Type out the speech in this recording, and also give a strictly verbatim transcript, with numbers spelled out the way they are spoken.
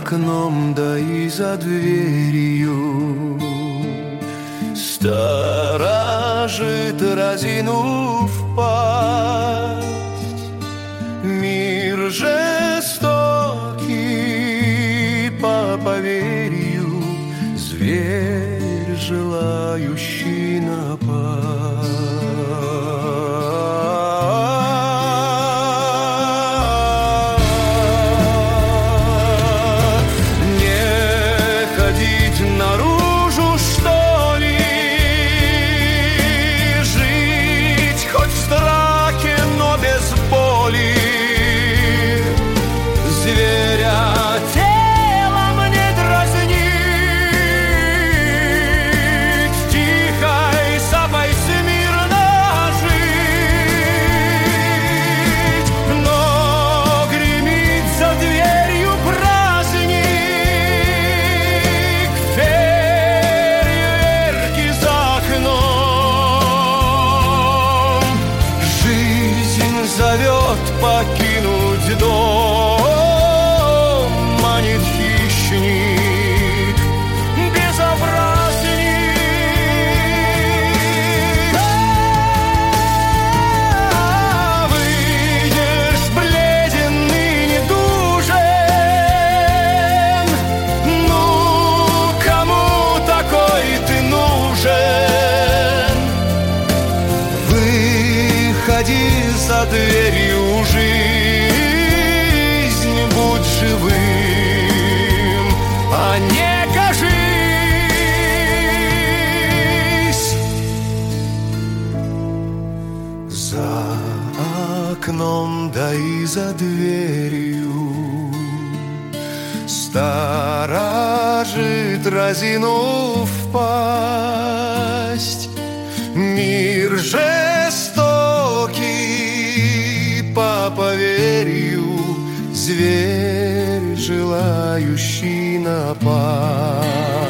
окном, да и за дверью сторожит, разинув пасть. Мир жестокий по поверью, зверь, желающий напасть. Зовет покинуть дом, манит хищник безобразник. А выйдешь бледен и недужен, ну кому такой ты нужен? Выходи за дверью, жизнь, будь живым, а не кажись. За окном, да и за дверью сторожит, разинув пасть. Мир жестокий по поверью, зверь, желающий напасть.